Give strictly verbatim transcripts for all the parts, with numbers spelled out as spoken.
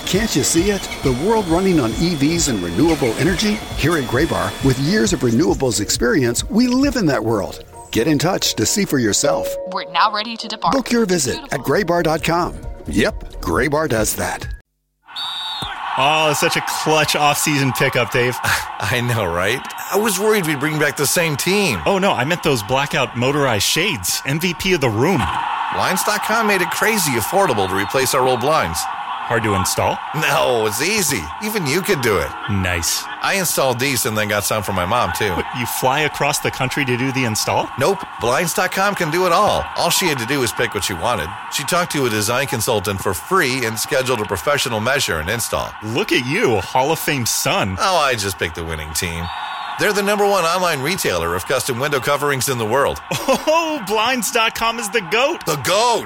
Can't you see it? The world running on E Vs and renewable energy? Here at Graybar, with years of renewables experience, we live in that world. Get in touch to see for yourself. We're now ready to depart. Book your visit at graybar dot com. Yep, Graybar does that. Oh, such a clutch off-season pickup, Dave. I know, right? I was worried we'd bring back the same team. Oh, no, I meant those blackout motorized shades. M V P of the room. Blinds dot com made it crazy affordable to replace our old blinds. Hard to install? No, it's easy. Even you could do it. Nice. I installed these and then got some for my mom, too. What, you fly across the country to do the install? Nope. Blinds dot com can do it all. All she had to do was pick what she wanted. She talked to a design consultant for free and scheduled a professional measure and install. Look at you, a Hall of Fame son. Oh, I just picked the winning team. They're the number one online retailer of custom window coverings in the world. Oh, Blinds dot com is the GOAT. The GOAT!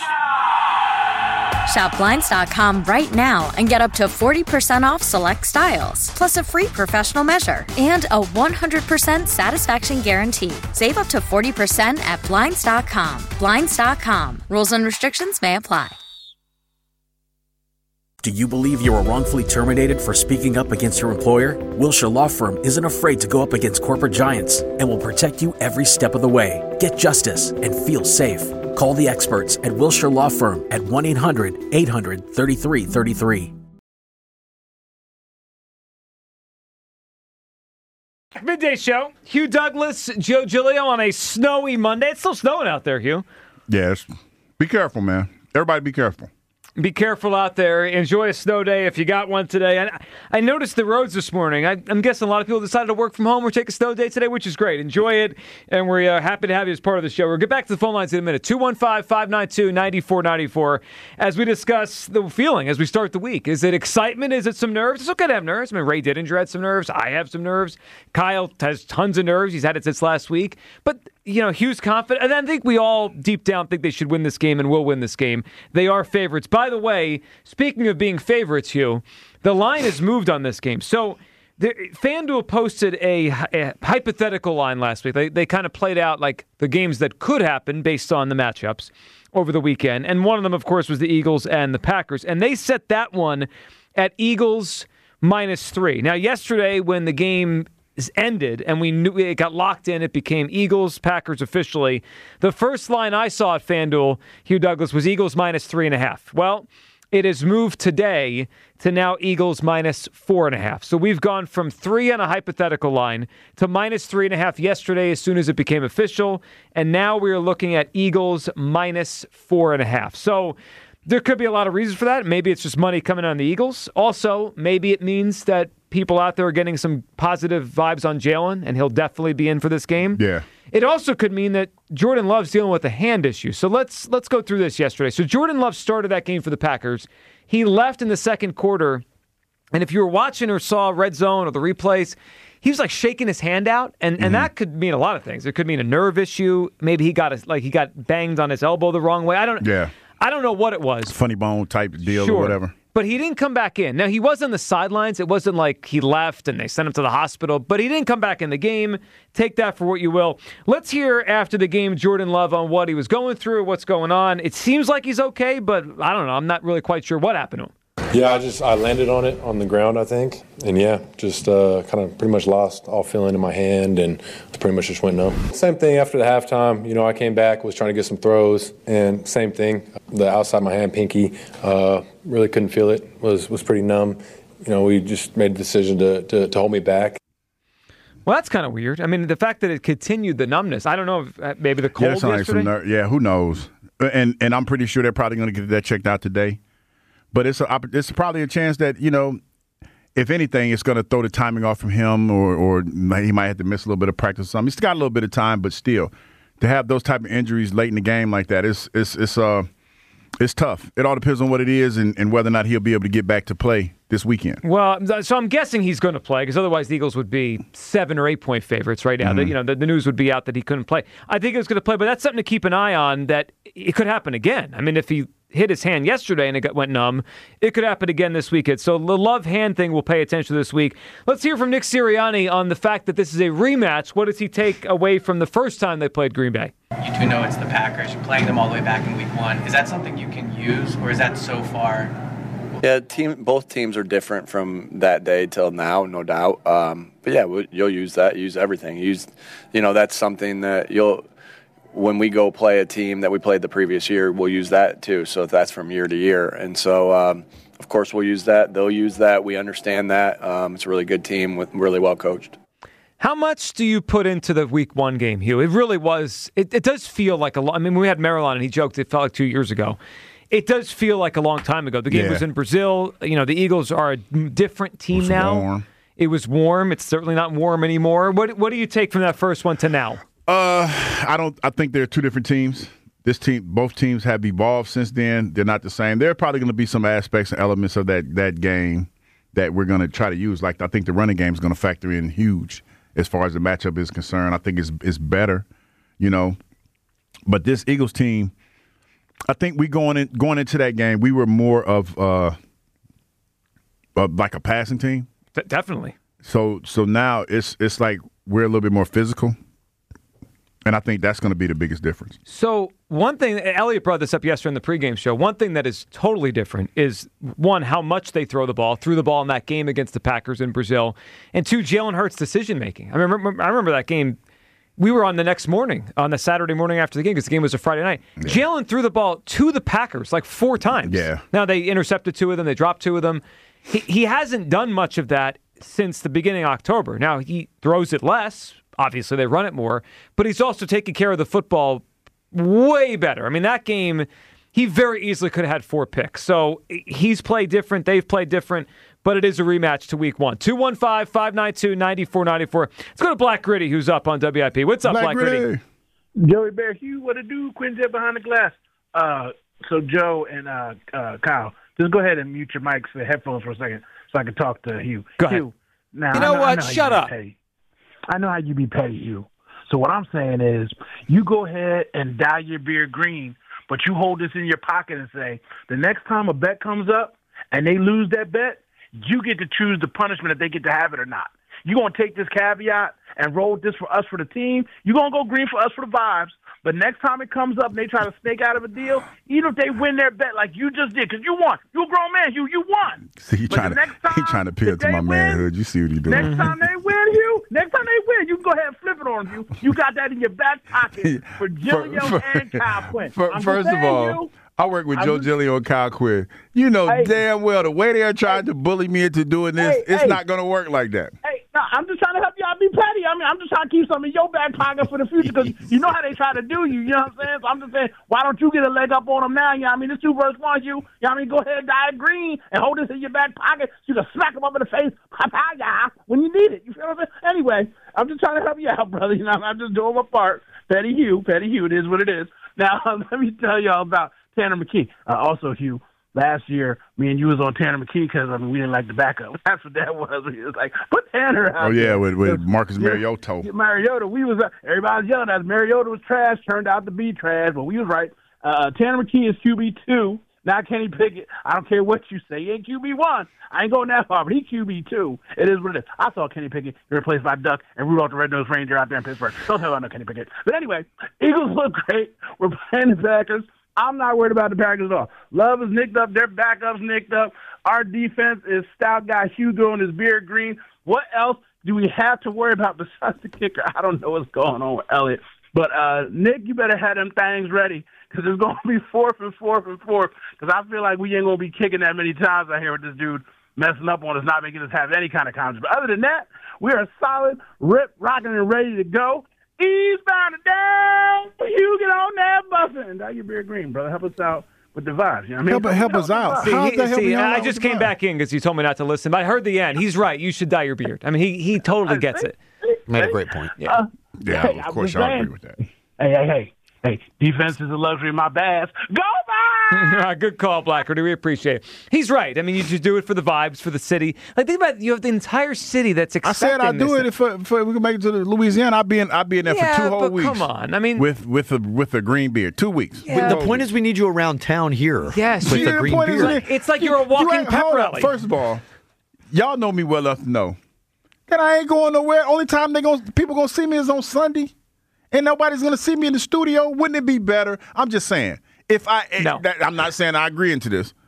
Shop Blinds dot com right now and get up to forty percent off select styles, plus a free professional measure and a one hundred percent satisfaction guarantee. Save up to forty percent at Blinds dot com. Blinds dot com. Rules and restrictions may apply. Do you believe you were wrongfully terminated for speaking up against your employer? Wilshire Law Firm isn't afraid to go up against corporate giants and will protect you every step of the way. Get justice and feel safe. Call the experts at Wilshire Law Firm at one eight hundred eight hundred thirty-three thirty-three. Midday Show. Hugh Douglas, Joe Giglio on a snowy Monday. It's still snowing out there, Hugh. Yes. Be careful, man. Everybody be careful. Be careful out there. Enjoy a snow day if you got one today. I, I noticed the roads this morning. I, I'm guessing a lot of people decided to work from home or take a snow day today, which is great. Enjoy it, and we're uh, happy to have you as part of the show. We'll get back to the phone lines in a minute. two one five, five nine two, nine four nine four as we discuss the feeling as we start the week. Is it excitement? Is it some nerves? It's okay to have nerves. I mean, Ray Didinger had some nerves. I have some nerves. Kyle has tons of nerves. He's had it since last week. But, you know, Hugh's confident. And I think we all deep down think they should win this game and will win this game. They are favorites. By the way, speaking of being favorites, Hugh, the line has moved on this game. So the, FanDuel posted a, a hypothetical line last week. They, they kind of played out like the games that could happen based on the matchups over the weekend. And one of them, of course, was the Eagles and the Packers. And they set that one at Eagles minus three. Now, yesterday when the game ended and we knew it got locked in, it became Eagles, Packers officially. The first line I saw at FanDuel, Hugh Douglas, was Eagles minus three and a half. Well, it has moved today to now Eagles minus four and a half. So we've gone from three on a hypothetical line to minus three and a half yesterday as soon as it became official. And now we're looking at Eagles minus four and a half. So there could be a lot of reasons for that. Maybe it's just money coming on the Eagles. Also, maybe it means that people out there are getting some positive vibes on Jalen, and he'll definitely be in for this game. Yeah. It also could mean that Jordan Love's dealing with a hand issue. So let's let's go through this yesterday. So Jordan Love started that game for the Packers. He left in the second quarter, and if you were watching or saw Red Zone or the replays, he was like shaking his hand out, and, and mm-hmm. that could mean a lot of things. It could mean a nerve issue. Maybe he got a, like he got banged on his elbow the wrong way. I don't. Yeah. I don't know what it was. Funny bone type deal sure. or whatever. But he didn't come back in. Now, he was on the sidelines. It wasn't like he left and they sent him to the hospital, but he didn't come back in the game. Take that for what you will. Let's hear after the game Jordan Love on what he was going through, what's going on. It seems like he's okay, but I don't know. I'm not really quite sure what happened to him. Yeah, I just I landed on it on the ground, I think. And, yeah, just uh, kind of pretty much lost all feeling in my hand and pretty much just went numb. Same thing after the halftime. You know, I came back, was trying to get some throws, and same thing. The outside my hand, pinky, uh, really couldn't feel it, was was pretty numb. You know, we just made a decision to, to, to hold me back. Well, that's kind of weird. I mean, the fact that it continued the numbness. I don't know if uh, maybe the cold yeah, yesterday. Like ner- yeah, who knows? And and I'm pretty sure they're probably going to get that checked out today. But it's a, it's probably a chance that, you know, if anything, it's going to throw the timing off from him, or or he might have to miss a little bit of practice or something. He's got a little bit of time, but still, to have those type of injuries late in the game like that, it's it's it's uh it's tough. It all depends on what it is and, and whether or not he'll be able to get back to play this weekend. Well, so I'm guessing he's going to play, because otherwise the Eagles would be seven or eight point favorites right now. Mm-hmm. The, you know, the, the news would be out that he couldn't play. I think he was going to play, but that's something to keep an eye on, that it could happen again. I mean, if he hit his hand yesterday and it got, went numb, it could happen again this weekend. So the Love hand thing we'll pay attention to this week. Let's hear from Nick Sirianni on the fact that this is a rematch. What does he take away from the first time they played Green Bay? You do know it's the Packers. You're playing them all the way back in week one. Is that something you can use, or is that so far Yeah, team. Both teams are different from that day till now, no doubt. Um, but yeah, we'll, you'll use that. Use everything. Use, you know, that's something that you'll. When we go play a team that we played the previous year, we'll use that too. So that's from year to year, and so um, of course we'll use that. They'll use that. We understand that. Um, it's a really good team with really well coached. How much do you put into the week one game, Hugh? It really was. It, it does feel like a lot. I mean, we had Merrill on, and he joked it felt like two years ago. It does feel like a long time ago. The game Yeah. was in Brazil. You know, the Eagles are a different team It was now. warm. It was warm. It's certainly not warm anymore. What What do you take from that first one to now? Uh, I don't. I think they're two different teams. This team, both teams have evolved since then. They're not the same. There are probably going to be some aspects and elements of that that game that we're going to try to use. Like I think the running game is going to factor in huge as far as the matchup is concerned. I think it's it's better, you know. But this Eagles team, I think we going in going into that game, we were more of uh, of like a passing team. D- definitely. So so now it's it's like we're a little bit more physical. And I think that's going to be the biggest difference. So one thing, Elliot brought this up yesterday in the pregame show, one thing that is totally different is, one, how much they throw the ball, threw the ball in that game against the Packers in Brazil, and two, Jalen Hurts' decision-making. I remember I remember that game. We were on the next morning, on the Saturday morning after the game, because the game was a Friday night. Yeah. Jalen threw the ball to the Packers like four times. Yeah. Now, they intercepted two of them. They dropped two of them. He, he hasn't done much of that since the beginning of October. Now, he throws it less. Obviously, they run it more, but he's also taking care of the football way better. I mean, that game, he very easily could have had four picks. So he's played different. They've played different, but it is a rematch to week one. two one five, five nine two, nine four nine four. Let's go to Black Gritty, who's up on W I P. What's up, Black, Black Gritty? Gritty? Joey Bear Hugh, what it do? Quincy behind the glass. Uh, so Joe and uh, uh, Kyle, just go ahead and mute your mics, the headphones for a second, so I can talk to Hugh. Go ahead. Hugh, now, you know, know what? know Shut up. Paid. I know how you be paid, Hugh. So what I'm saying is, you go ahead and dye your beard green, but you hold this in your pocket and say, the next time a bet comes up and they lose that bet, you get to choose the punishment if they get to have it or not. You're going to take this caveat and roll with this for us for the team. You're going to go green for us for the vibes. But next time it comes up and they try to snake out of a deal, even if they win their bet like you just did, because you won. You're a grown man, Hugh. You won. See, he trying to time, he trying to appeal to my win, manhood. You see what he doing. Next time they win, Hugh, next time they win, you can go ahead and flip it on Hugh. You got that in your back pocket for Gilliam and Kyle Quinn. For, first of all, Hugh, I work with I Joe was, Gilliam and Kyle Quinn. You know hey, damn well the way they're trying hey, to bully me into doing this, hey, it's hey, not going to work like that. Hey, no, I'm just trying to help y'all be petty. I mean, I'm just trying to keep some in your back pocket for the future because you know how they try to do you. You know what I'm saying? So I'm just saying, why don't you get a leg up on them now? You know what I mean? It's two versus one, you. You know what I mean? Go ahead and dye it green and hold this in your back pocket so you can smack them up in the face when you need it. You feel what I'm saying? Anyway, I'm just trying to help you out, brother. You know, I'm just doing my part. Petty Hugh, Petty Hugh, it is what it is. Now, let me tell y'all about Tanner McKee. Uh, also, Hugh, last year, me and you was on Tanner McKee because, I mean, we didn't like the backup. That's what that was. He was like, put Tanner out. Oh, yeah, there. with, with Marcus Mariota. Yeah, Mariota. We was, uh, everybody was yelling at us. Mariota was trash, turned out to be trash, but we was right. Uh, Tanner McKee is Q B two. Not Kenny Pickett. I don't care what you say. He ain't Q B one. I ain't going that far, but he Q B two. It is what it is. I saw Kenny Pickett get replaced by Duck and Rudolph the Red-Nosed Reindeer out there in Pittsburgh. Don't tell me I know Kenny Pickett. But anyway, Eagles look great. We're playing the Packers. I'm not worried about the Packers at all. Love is nicked up. Their backup's nicked up. Our defense is stout guy Hugo and his beard green. What else do we have to worry about besides the kicker? I don't know what's going on with Elliott. But, uh, Nick, you better have them things ready because it's going to be fourth and fourth and fourth because I feel like we ain't going to be kicking that many times out here with this dude messing up on us, not making us have any kind of confidence. But other than that, we are solid, rip, rocking, and ready to go. Eastbound and down. You get on that buffing. Dye your beard green, brother. Help us out with the vibes. You know what I mean? Help, help, help us out. See, How's he, that helping see, you I out just came back in because you told me not to listen. But I heard the end. He's right. You should dye your beard. I mean, he he totally gets it. Made a great point. Yeah, uh, yeah. Hey, of course, I agree with that. Hey, hey, hey. Hey, defense is a luxury, my bad. Go back! Good call, Blackard. We appreciate it. He's right. I mean, you just do it for the vibes, for the city. Like, think about it. You have the entire city that's expecting I said I'd do it if, if we could make it to Louisiana. I'd be in, I'd be in there yeah, for two whole but weeks. Come on. I mean, with with a with a green beard, two weeks. Yeah. The point is, we need you around town here. Yes, with yeah, a green the beard. It's like you're a walking you pep rally. First of all, y'all know me well enough to know that I ain't going nowhere. Only time they gonna people gonna see me is on Sunday. And nobody's going to see me in the studio. Wouldn't it be better? I'm just saying. If I, no. that, I'm not saying I agree into this,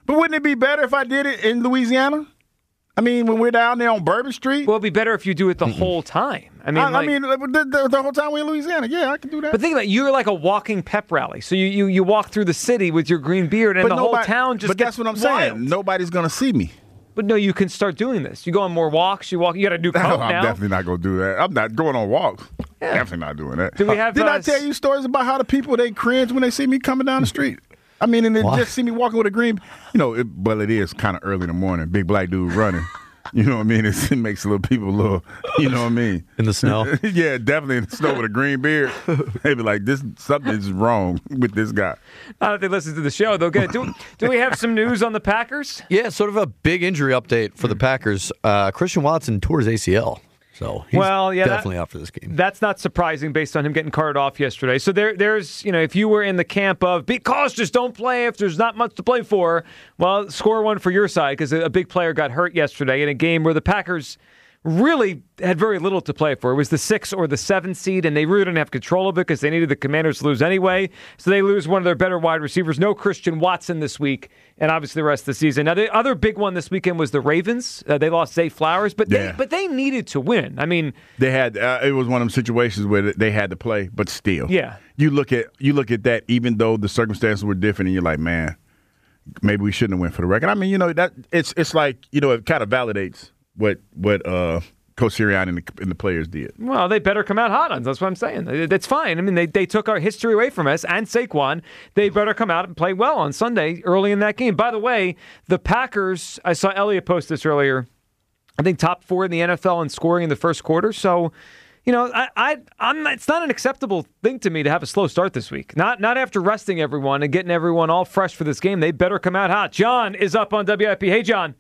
But wouldn't it be better if I did it in Louisiana? I mean, when we're down there on Bourbon Street? Well, it'd be better if you do it the mm-hmm. whole time. I mean, I, like, I mean the, the, the whole time we're in Louisiana. Yeah, I can do that. But think about it. You're like a walking pep rally. So you, you, you walk through the city with your green beard, and but the nobody, whole town just But gets that's what I'm wild. saying. Nobody's going to see me. But no, you can start doing this. You go on more walks. You walk. You got a new coat no, now. I'm definitely not going to do that. I'm not going on walks. Yeah. Definitely not doing that. Do we have? Did uh, I tell you stories about how the people they cringe when they see me coming down the street? I mean, and they what? just see me walking with a green. You know, it, well, it is kind of early in the morning. Big black dude running. You know what I mean? It's, it makes little people a little, you know what I mean? In the snow? Yeah, definitely in the snow with a green beard. They be like, this something's wrong with this guy. Not if they listen to the show, they'll get it. Do, do we have some news on the Packers? Yeah, sort of a big injury update for the Packers. Uh, Christian Watson tore his A C L. So he's well, yeah, definitely that, out for this game. That's not surprising based on him getting carted off yesterday. So there, there's, you know, if you were in the camp of be cautious, don't play if there's not much to play for, well, score one for your side because a big player got hurt yesterday in a game where the Packers really had very little to play for. It was the six or the seven seed, and they really didn't have control of it because they needed the Commanders to lose anyway. So they lose one of their better wide receivers. No Christian Watson this week, and obviously the rest of the season. Now, the other big one this weekend was the Ravens. Uh, they lost Zay Flowers, but they, yeah. but they needed to win. I mean, they had uh, it was one of them situations where they had to play, but still, yeah. You look at you look at that, even though the circumstances were different, and you're like, man, maybe we shouldn't have went for the record. I mean, you know, that it's it's like you know, it kind of validates what what. Uh, Coach Sirianni and the, and the players did. Well, they better come out hot on. That's what I'm saying. That's fine. I mean, they, they took our history away from us and Saquon. They better come out and play well on Sunday early in that game. By the way, the Packers, I saw Elliott post this earlier, I think top four in the N F L in scoring in the first quarter. So, you know, I, I, I'm not, it's not an acceptable thing to me to have a slow start this week. Not, not after resting everyone and getting everyone all fresh for this game. They better come out hot. John is up on W I P. Hey, John.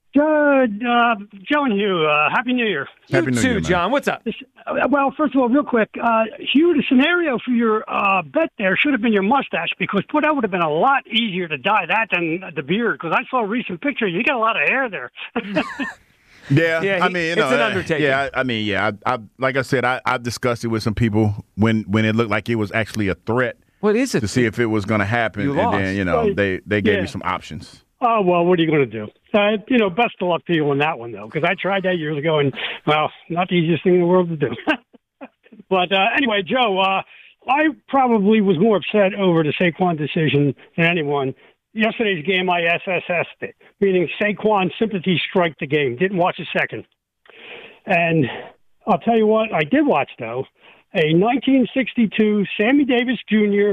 Good. Uh, Joe and Hugh, uh, Happy New Year. You Happy New too, Year, John. What's up? Uh, well, first of all, real quick, uh, Hugh, the scenario for your uh, bet there should have been your mustache because boy, that would have been a lot easier to dye that than the beard because I saw a recent picture. You got a lot of hair there. Yeah, yeah he, I mean, you it's know, an undertaking. Yeah, I, I mean, yeah, I, I, like I said, I, I've discussed it with some people when, when it looked like it was actually a threat. What is it? To see if it was going to happen, You and lost. then you know Right. they, they gave Yeah. me some options. Oh, well, what are you going to do? Uh, you know, best of luck to you on that one, though, because I tried that years ago, and, well, not the easiest thing in the world to do. But uh, anyway, Joe, uh, I probably was more upset over the Saquon decision than anyone. Yesterday's game, I S S S'd it, meaning Saquon sympathy strike the game. Didn't watch a second. And I'll tell you what, I did watch, though, a nineteen sixty-two Sammy Davis Junior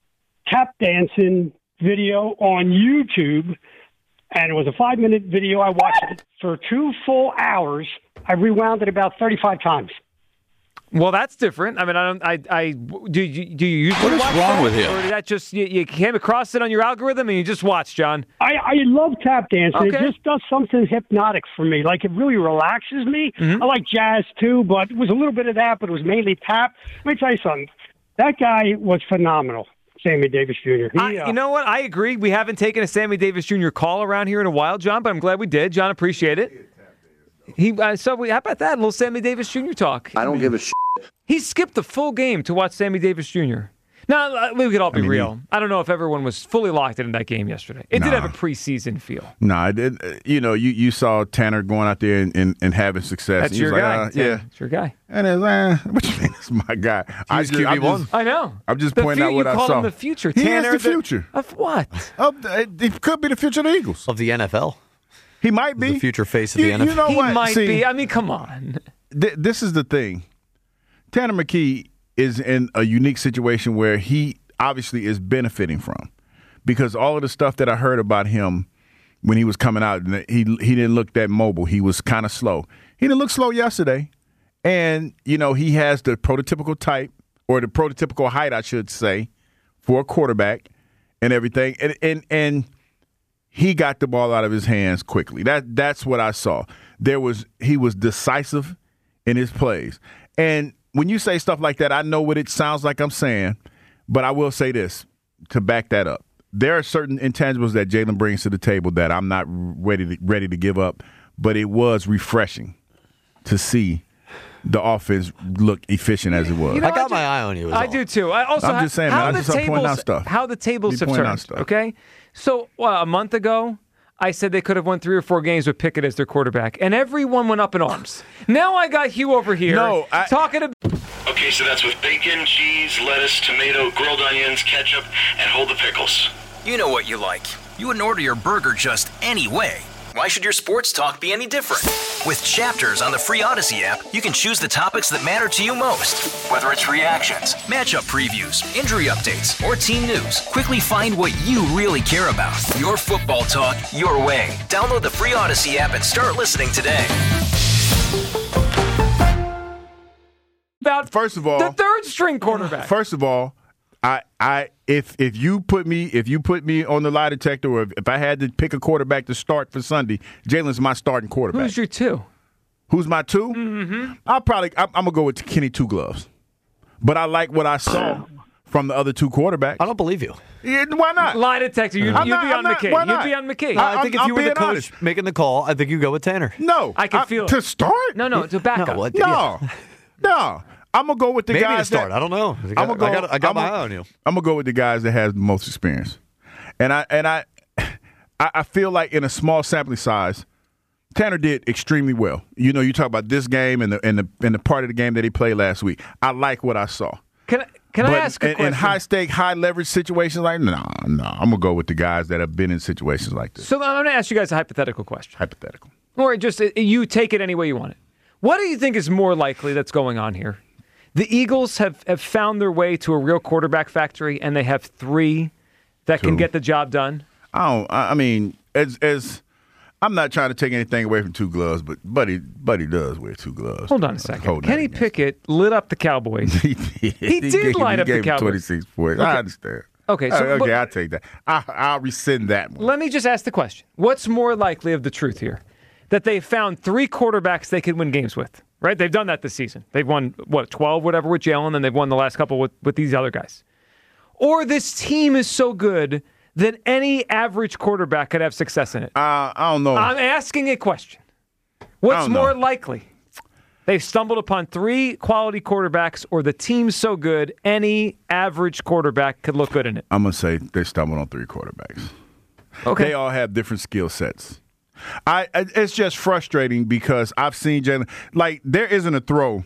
tap dancing video on YouTube, and it was a five-minute video. I watched it for two full hours. I rewound it about thirty-five times. Well, that's different. I mean, I don't. I. I do. You, do you usually What is watch wrong that? with you? Or did that just you, you came across it on your algorithm and you just watched, John? I, I love tap dancing. Okay. It just does something hypnotic for me. Like, it really relaxes me. Mm-hmm. I like jazz, too, but it was a little bit of that, but it was mainly tap. Let me tell you something. That guy was phenomenal, Sammy Davis Junior He, I, uh, you know what? I agree. We haven't taken a Sammy Davis Junior call around here in a while, John, but I'm glad we did. John, appreciate it. He uh, so we, how about that? A little Sammy Davis Junior talk. I don't give a shit. He skipped the full game to watch Sammy Davis Junior Now, uh, we could all be I mean, real. he- I don't know if everyone was fully locked in that game yesterday. It did Nah. have a preseason feel. No, I did. uh, You know, you, you saw Tanner going out there and, and, and having success. That's and he was your like, guy. uh, Tanner. yeah, It's your guy. and it's uh, what you mean? It's my guy. I was just, Q B I'm one. just- I know. I'm just The pointing fu- out what you I call saw. him the future. He Tanner, is the future. Of what? Oh, it it could be the future of the Eagles. Of the N F L. He might be The future face of you, the N F L. You know He what? might See, be. I mean, come on. th- this is the thing. Tanner McKee is in a unique situation where he obviously is benefiting from, because all of the stuff that I heard about him when he was coming out, he he didn't look that mobile. He was kind of slow. He didn't look slow yesterday, and you know he has the prototypical type, or the prototypical height, I should say, for a quarterback and everything, and and and he got the ball out of his hands quickly. That that's what I saw. There was he was decisive in his plays. And when you say stuff like that, I know what it sounds like I'm saying, but I will say this to back that up. There are certain intangibles that Jalen brings to the table that I'm not ready to, ready to give up, but it was refreshing to see the offense look efficient as it was. You know, I got I my eye on you. I all. do too. I also I'm ha- just saying, how man, I the just start pointing tables, out stuff. How the tables Be have pointing out turned. stuff. Okay, so well, a month ago, I said they could have won three or four games with Pickett as their quarterback, and everyone went up in arms. Now I got Hugh over here No, I- talking to. Okay, so that's with bacon, cheese, lettuce, tomato, grilled onions, ketchup, and hold the pickles. You know what you like. You wouldn't order your burger just any way. Why should your sports talk be any different? With Chapters on the free Odyssey app, you can choose the topics that matter to you most. Whether it's reactions, matchup previews, injury updates, or team news, quickly find what you really care about. Your football talk, your way. Download the free Odyssey app and start listening today. About First of all, the third string quarterback. First of all, I, I, if if you put me if you put me on the lie detector, or if, if I had to pick a quarterback to start for Sunday, Jalen's my starting quarterback. Who's your two? Who's my two? Mm-hmm. I'll probably I'm, I'm gonna go with Kenny Two Gloves, but I like what I saw from the other two quarterbacks. I don't believe you. Yeah, why not? Lie detector. You'd, I'm you'd not- be I'm on not- McKay. why You'd not? be on McKay. I think if I'm you were the being coach honest. making the call, I think you go with Tanner. No, I can I- feel it. to start. No, no, it's a backup. No, what? No, no. I'm gonna go with the Maybe guys to start. that, I don't know. I got, I'm gonna go, I got, I got I'm my gonna- eye on you. I'm gonna go with the guys that has the most experience, and I and I, I I feel like in a small sampling size, Tanner did extremely well. You know, you talk about this game and the and the and the part of the game that he played last week. I like what I saw. Can I, can but I ask a in, question? in high stake, high leverage situations like no, no, I'm gonna go with the guys that have been in situations like this. So I'm going to ask you guys a hypothetical question. Hypothetical. Or just uh, you take it any way you want it. What do you think is more likely that's going on here? The Eagles have, have found their way to a real quarterback factory, and they have three that can Two. get the job done. I don't. I I mean, as as I'm not trying to take anything away from Two Gloves, but Buddy Buddy does wear two gloves. Hold on a I'm second. holding Kenny that against Pickett lit up the Cowboys. he did. He did gave, light he up the gave him Cowboys. twenty-six points. Okay. I understand. Okay, so- Uh, okay, but- I'll take that. I, I'll rescind that one. Let me just ask the question. What's more likely of the truth here? That they found three quarterbacks they could win games with, right? They've done that this season. They've won, what, twelve, whatever, with Jalen, and they've won the last couple with, with these other guys. Or this team is so good that any average quarterback could have success in it. Uh, I don't know. I'm asking a question. What's don't more know. likely? They've stumbled upon three quality quarterbacks, or the team's so good, any average quarterback could look good in it. I'm gonna say they stumbled on three quarterbacks. Okay. They all have different skill sets. I, I it's just frustrating because I've seen Jalen. Like there isn't a throw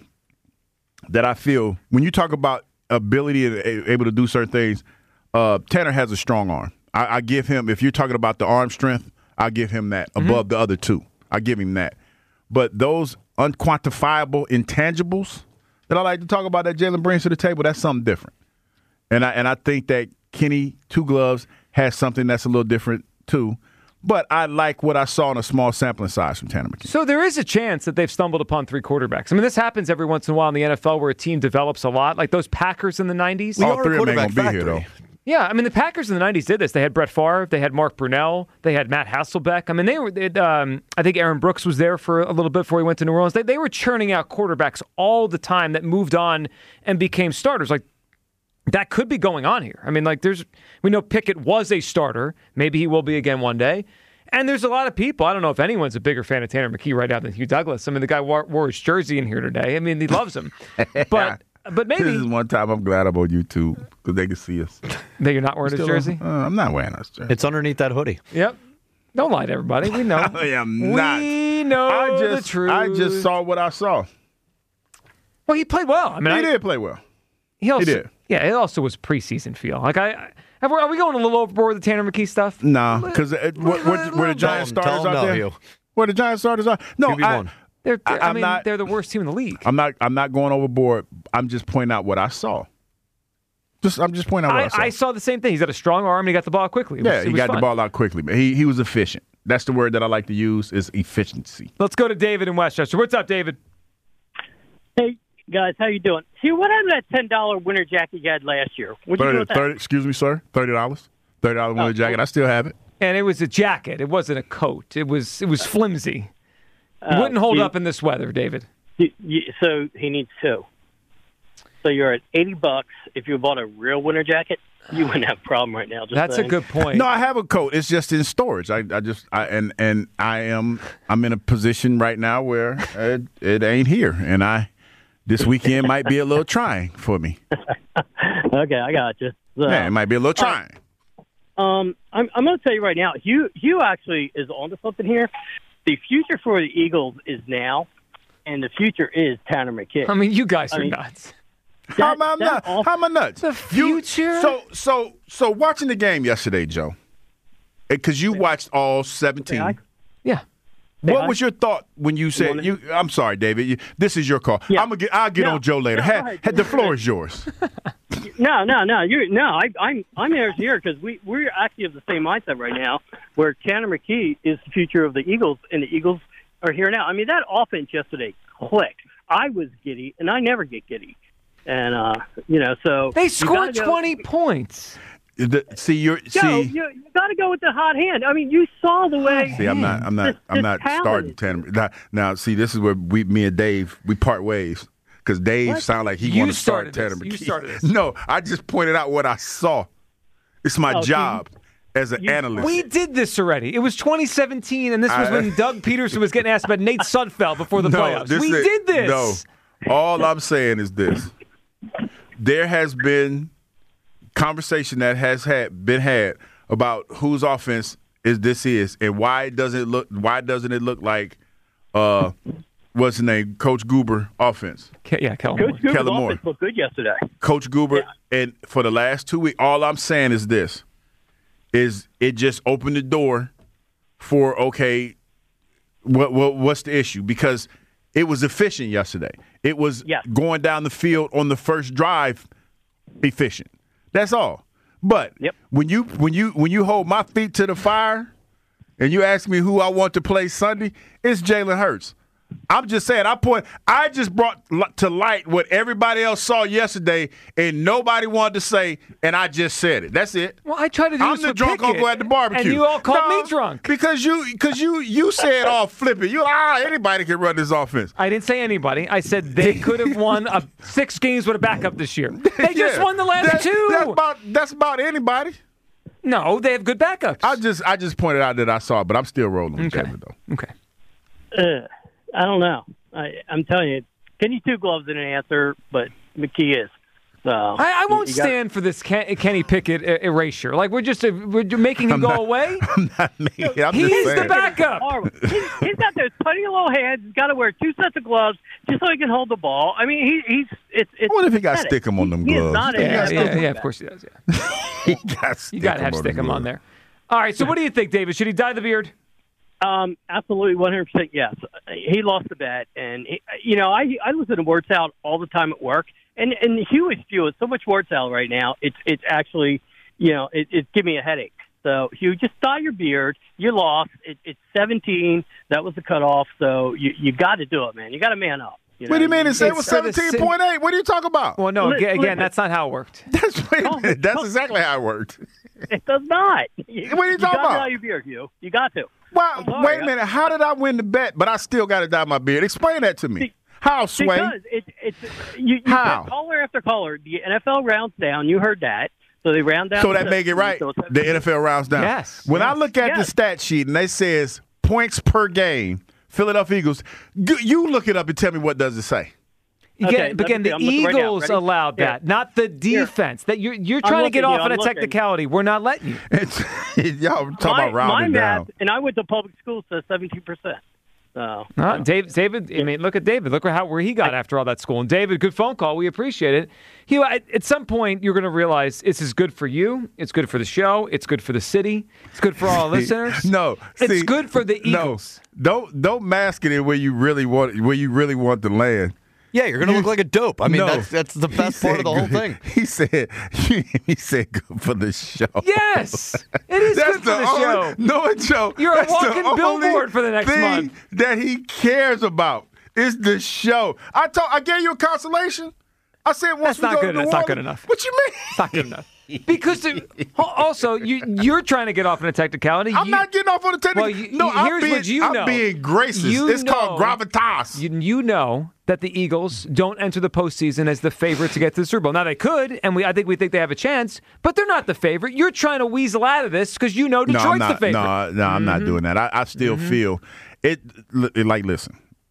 that I feel when you talk about ability and a- able to do certain things. Uh, Tanner has a strong arm. I, I give him. If you're talking about the arm strength, I give him that above the other two. I give him that. But those unquantifiable intangibles that I like to talk about that Jalen brings to the table, that's something different. And I and I think that Kenny Two Gloves has something that's a little different too. But I like what I saw in a small sampling size from Tanner McKee. So there is a chance that they've stumbled upon three quarterbacks. I mean, this happens every once in a while in the N F L where a team develops a lot, like those Packers in the nineties. We All are three of them ain't gonna be here, though. Yeah, I mean, the Packers in the nineties did this. They had Brett Favre, they had Mark Brunell, they had Matt Hasselbeck. I mean, they were. They had, um, I think Aaron Brooks was there for a little bit before he went to New Orleans. They they were churning out quarterbacks all the time that moved on and became starters. Like that could be going on here. I mean, like there's we know Pickett was a starter. Maybe he will be again one day. And there's a lot of people. I don't know if anyone's a bigger fan of Tanner McKee right now than Hugh Douglas. I mean, the guy wore, wore his jersey in here today. I mean, he loves him. But but maybe This is one time I'm glad I'm on YouTube because they can see us. that you're not wearing his Still, jersey. uh, I'm not wearing this jersey. It's underneath that hoodie. Yep. Don't lie to everybody. We know. I am not. We know I just, the truth. I just saw what I saw. Well, he played well. I mean, he I, did play well. He also, did. Yeah, it also was preseason feel. Like I, I are we going a little overboard with the Tanner McKee stuff? Nah, because where, where, where the Giant Tell him- tell starters him out no, there, Hugh. where the Giant starters are. No, Q B I, one. They're, they're- I, I'm mean, not- they're the worst team in the league. I'm not. I'm not going overboard. I'm just pointing out what I saw. Just, I'm just pointing out what I, I, saw. I saw the same thing. He's got a strong arm and he got the ball quickly. It was- yeah, it he was got fun. the ball out quickly, but he he was efficient. That's the word that I like to use is efficiency. Let's go to David in Westchester. What's up, David? Hey, guys, how you doing? See, what happened to that ten dollar winter jacket you had last year? What'd you do thirty, with that? thirty, excuse me, sir. Thirty dollars. Thirty dollar winter Oh, jacket. I still have it. And it was a jacket. It wasn't a coat. It was it was flimsy. It Uh, wouldn't hold you- up in this weather, David. You, you, so he needs two. So you're at eighty bucks. If you bought a real winter jacket, you wouldn't have a problem right now. Just That's saying. a good point. No, I have a coat. It's just in storage. I, I just I and and I am I'm in a position right now where it, it ain't here, and I this weekend might be a little trying for me. Okay, I got you. So, yeah, it might be a little trying. Uh, um, I'm, I'm going to tell you right now, Hugh, Hugh actually is onto something here. The future for the Eagles is now, and the future is Tanner McKee. I mean, you guys I are mean, nuts. That, How am I nuts? off- How am I nuts? The future? You, so, so, so watching the game yesterday, Joe, because you watched all seventeen. Yeah. What was your thought when you said you? I'm sorry, David. You, this is your call. I'm gonna get. I'll get No, on Joe later. no, Ha- go ahead. ha- the floor is yours. No, no, no. You no. I, I'm I'm here here because we we're actually of the same mindset right now, where Tanner McKee is the future of the Eagles, and the Eagles are here now. I mean, that offense yesterday clicked. I was giddy, and I never get giddy, and uh, you know, so They you scored gotta go- twenty points. The, see, you're Joe, see. you, you got to go with the hot hand. I mean, you saw the way. See, I'm not. I'm not. this- I'm this not talent starting Tanner. Now, now, see, this is where we, me and Dave, we part ways because Dave What? sounded like he You wanted to start started this. Tanner You McKee. started this. No, I just pointed out what I saw. It's my Oh, job as an analyst. We did this already. It was twenty seventeen, and this was I- when Doug Peterson was getting asked about Nate Sudfeld before the no, playoffs. this We is- did this. No, all I'm saying is this: there has been conversation that has had been had about whose offense is this is and why doesn't it look why doesn't it look like uh what's his name Coach Goober offense? Ke- yeah, Kellen Coach Moore. Goober's Kellen Moore. offense looked good yesterday. Coach Goober, and for the last two weeks, all I'm saying is this: is it just opened the door for okay, what what what's the issue? Because it was efficient yesterday. It was going down the field on the first drive, efficient. That's all. But when you when you when you hold my feet to the fire, and you ask me who I want to play Sunday, it's Jalen Hurts. I'm just saying, I point. I just brought li- to light what everybody else saw yesterday, and nobody wanted to say, and I just said it. That's it. Well, I tried to do I'm this the with drunk Pickett, uncle at the barbecue, and you all called No, me drunk because you because you you said all flipping. You ah anybody can run this offense. I didn't say anybody. I said they could have won a, six games with a backup this year. They just Yeah. won the last That's- two. That's about that's about anybody. No, they have good backups. I just I just pointed out that I saw, it, but I'm still rolling with Okay. David though. Okay. Uh, I don't know. I, I'm telling you, Kenny Two Gloves isn't an answer, but McKee is. So I, I won't you got- stand for this Ken, Kenny Pickett uh, erasure. Like we're just uh, we're making him I'm go not- away. I'm not making. I'm He's just the saying. backup. Horrible. He's, he's got those tiny little hands. He's got to wear two sets of gloves just so he can hold the ball. I mean, he, he's it's. it's I wonder if he got pathetic. stick 'em on them He is gloves. not a- Yeah, he's yeah, not a yeah. Of back. course he does. Yeah. He got You got to have stick him on there. All right. So what do you think, David? Should he dye the beard? Um, absolutely, one hundred percent yes. He lost the bet, and he, you know, I I listen to Word Salad all the time at work, and and Hugh is spewing so much Word Salad right now. It's it's actually, you know, it, it's giving me a headache. So Hugh, just dye your beard. You lost. It, it's seventeen. That was the cutoff. So you you got to do it, man. You got to man up. You What do you know? mean? It said it was for the seventeen point eight. What are you talking about? Well, no. Li- Again, listen. that's not how it worked. That's wait a minute. That's exactly how it worked. It does not. You, What are you talking gotta about? dye your beard, Hugh. You got to. Wow, I'm sorry, wait a minute. How did I win the bet, but I still got to dye my beard? Explain that to me. How, Sway? Because it, it's you, you How? put caller after caller. The N F L rounds down. You heard that. So they round down. So to that make it right. so it's- The N F L rounds down. Yes, When I yes. look at Yes. the stat sheet and they says points per game, Philadelphia Eagles, g- you look it up and tell me what does it say. Okay, Again, let again me the see. I'm looking right now. Eagles Ready? allowed Here. that, not the defense. That you're you're I'm trying to get looking, off yeah, on a I'm looking. technicality. We're not letting you. It's, y'all talking my, about rounding my down. math, and I went to public school, says seventeen percent. So Uh, Dave, David, I mean, look at David. Look at how where he got after all that school. And David, good phone call. We appreciate it. He, at, at some point, you're going to realize this is good for you. It's good for the show. It's good for the city. It's good for all our listeners. No, it's see, good for the Eagles. No, don't don't mask it in where you really want where you really want to land. Yeah, you're going to look like a dope. I mean, No. that's that's the He best part said of the whole good. thing. He said he said good for the show. Yes, it is That's good for the only, show. No, Joe. You're a that's the walking only billboard for the next thing month. that he cares about is the show. I told, I gave you a consolation. I said once That's we not go good. to New That's not Orleans- good enough. What you mean? It's not good enough. Because the, also you you're trying to get off on a technicality. I'm You- not getting off on the technical. Well, you, no, I'm here's being, what you I'm know. being gracious. You It's called know- gravitas. You, you know that the Eagles don't enter the postseason as the favorite to get to the Super Bowl. Now they could, and we I think we think they have a chance, but they're not the favorite. You're trying to weasel out of this because you know Detroit's no, I'm not, the favorite. No, no, I'm not doing that. I, I still Mhm. feel it, it. Like, listen,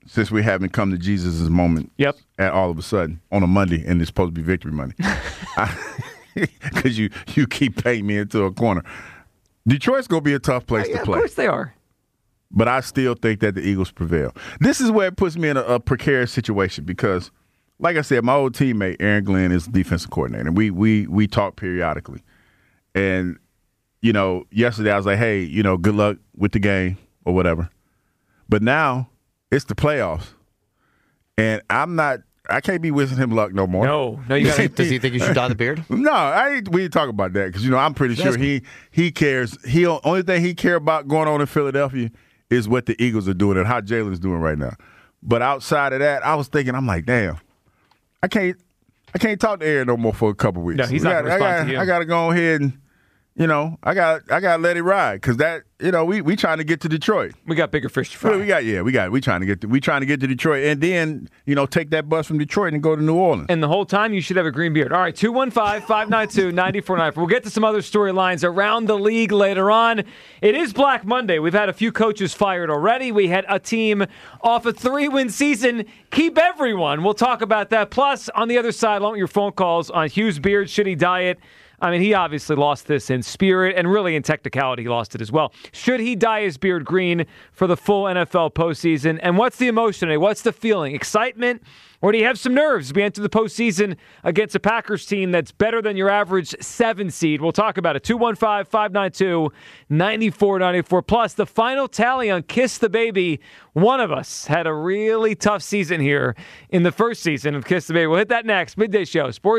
since we haven't come to Jesus' moment. Yep. At all of a sudden on a Monday, and it's supposed to be victory Monday. Because you, you keep painting me into a corner. Detroit's going to be a tough place yeah, to play. Of course they are. But I still think that the Eagles prevail. This is where it puts me in a, a precarious situation because, like I said, my old teammate, Aaron Glenn, is the defensive coordinator. We, we, we talk periodically. And, you know, yesterday I was like, hey, you know, good luck with the game or whatever. But now it's the playoffs. And I'm not – I can't be wishing him luck no more. No. no, you gotta, Does he think you should dye the beard? No, I ain't, we didn't talk about that because, you know, I'm pretty sure he he cares. He only thing he care about going on in Philadelphia is what the Eagles are doing and how Jalen's doing right now. But outside of that, I was thinking, I'm like, damn, I can't I can't talk to Aaron no more for a couple weeks. No, he's we not got, going to respond I got, to you. I got to go ahead and, you know, I got I got to let it ride because that, you know, we we trying to get to Detroit. We got bigger fish to fry. We got yeah, we got we trying to get to, we trying to get to Detroit and then, you know, take that bus from Detroit and go to New Orleans. And the whole time you should have a green beard. All right, two one five, five nine two, nine four nine four. We'll get to some other storylines around the league later on. It is Black Monday. We've had a few coaches fired already. We had a team off a three-win season keep everyone. We'll talk about that. Plus, on the other side, I want your phone calls on Hugh's beard. Should he dye it? I mean, he obviously lost this in spirit and really in technicality, he lost it as well. Should he dye his beard green for the full N F L postseason? And what's the emotion today? What's the feeling? Excitement? Or do you have some nerves? We enter the postseason against a Packers team that's better than your average seven seed. We'll talk about it. two one five, five nine two, nine four nine four. Plus, the final tally on Kiss the Baby. One of us had a really tough season here in the first season of Kiss the Baby. We'll hit that next. Midday Show. Sports.